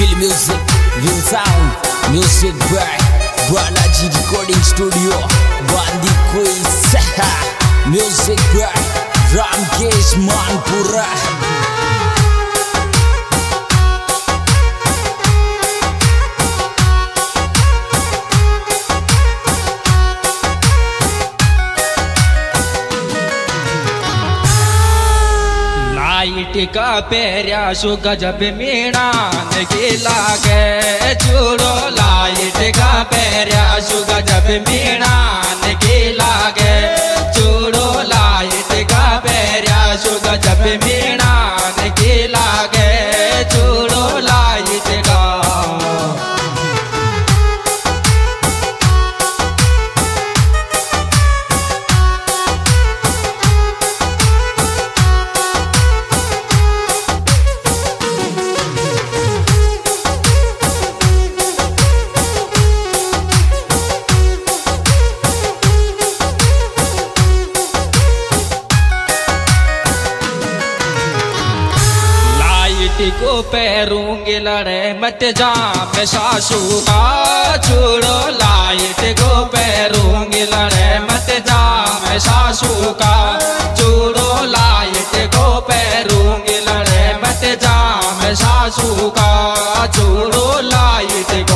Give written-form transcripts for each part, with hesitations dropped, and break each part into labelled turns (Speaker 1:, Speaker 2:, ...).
Speaker 1: Feel music, real sound, music by Balaji Recording Studio, Bandi Quiz, music by Ramkesh Manpura.
Speaker 2: Light का पेरिया सु गजब मीणान की लागे चूड़ो। लाइट का पेरिया सु गजब मीणान की लागे चूड़ो। लाइट का पेरिया सु गजब मीणान की लागे चूड़ो। लाइट का को पैरूंगी लड़े मत जा मैं सासू का चूड़ो। लाइट को पैरूंगी लड़े मत जा मैं सासू का चूड़ो। लाइट को पैरूंगी लड़े मत जा मैं सासू का चूड़ो। लाइट को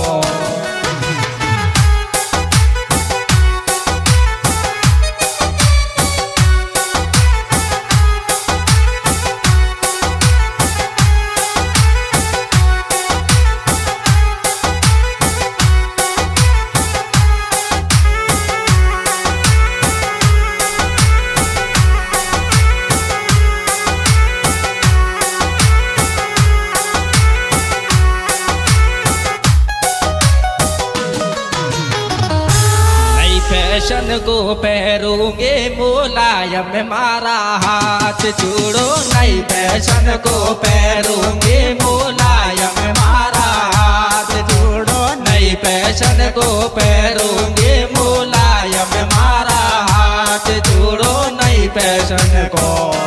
Speaker 2: फैशन को पैरूंगे मुलायम मारा हाथ चूड़ो। नई फैशन को पैरूंगे मुलायम मारा हाथ चूड़ो। नई फैशन को पैरूंगे मुलायम मारा हाथ चूड़ो। नई फैशन को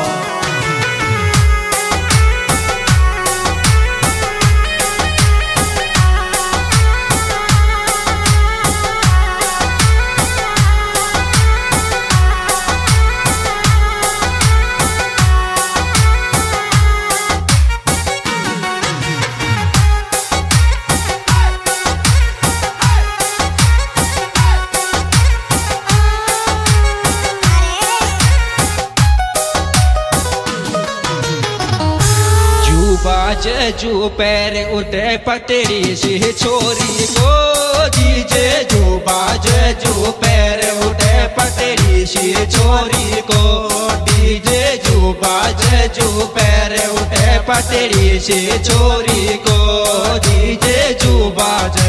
Speaker 2: बाजे जू पैर उठे पटरी सी छोरी को दीजे जू। बाजे जू पैर उठे पटरी सी छोरी को डीजे जू। बाजे जू पैर उठे पटरी सी छोरी को डीजे जू बाजे।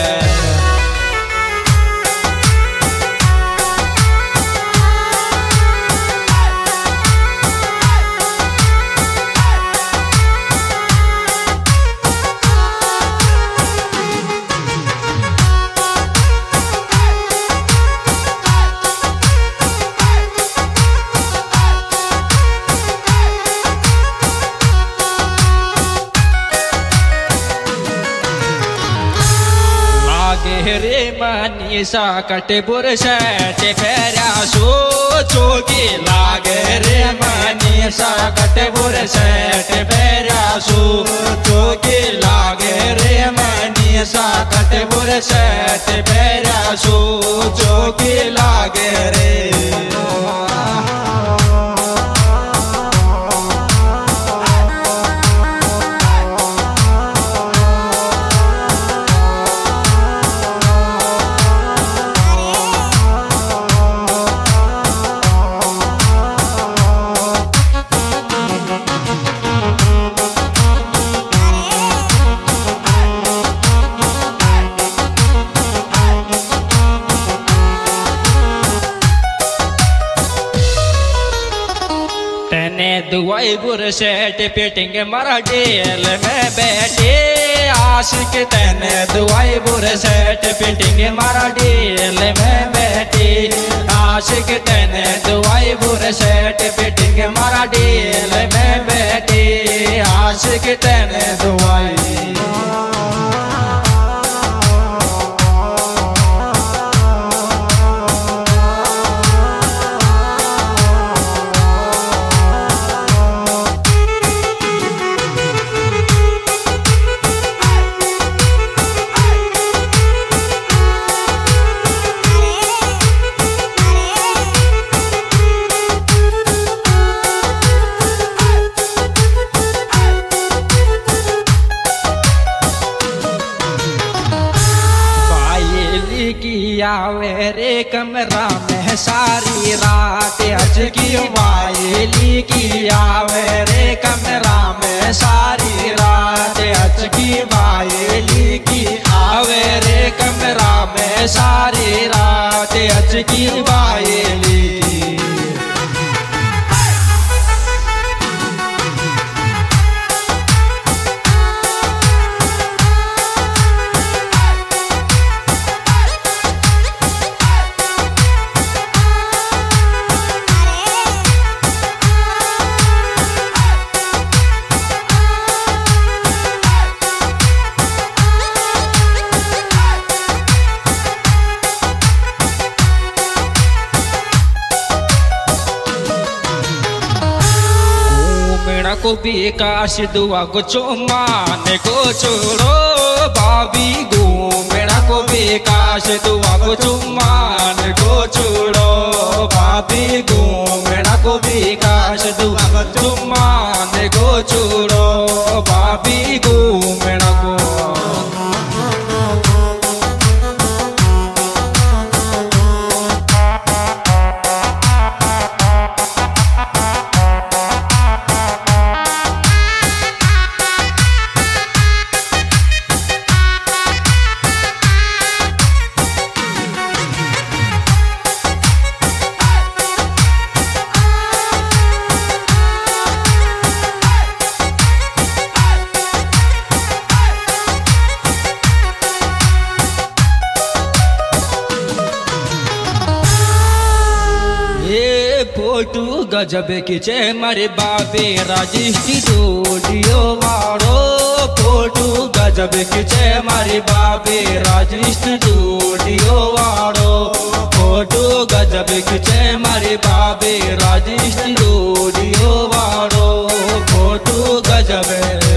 Speaker 2: रे मनीषा कटे बुरशट पैरा सो चोगी लागे रे मनीषा कटे बुरशट पैरा सो चोगी लागे रे मनीषा कटे बुरशट पैरा सो चोगी लागे रे। दुआई बुरशट पिटिंग मरा जेल में बैठे आशिक तने। दुआई बुरशट पिटिंग मरा जेल में बैठे आशिक तने। दुआई बुरशट पिटिंग मरा जेल में बैठे आशिक तने दुआई। कमरा में सारी रात अज की वायली की आवे रे कमरा में सारी रात अज की वायली की आवे रे कमरा में सारी रात अज की वायली की। को विकास दुआ को चुमान को छोड़ो भाभी घूमना को विकास दुआ को चुमान को छोड़ो भाभी घूमना को विकास दुआ को चुमान को छोड़ो भाभी घूमना को। फोटू गजब खिंचे मारे बाबे राजिस्ट्री स्टूडियो वाड़ो फोटू गजब खिंचे मारे बाबे राजिस्ट्री स्टूडियो वाड़ो फोटू गजब खिंचे मारे बाबे राजिस्ट्री स्टूडियो वाड़ो फोटू गजब।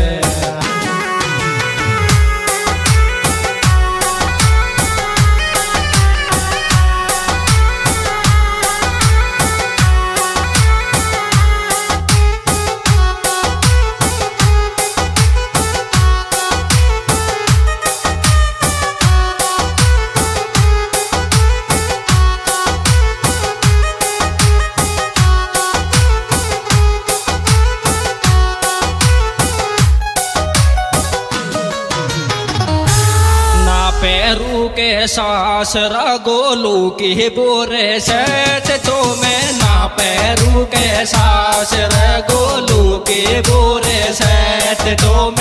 Speaker 2: पैरू के सास रगोलू की बोरे सेठ तो मैं ना पैरू के सास रगोलू के बोरे सेठ तो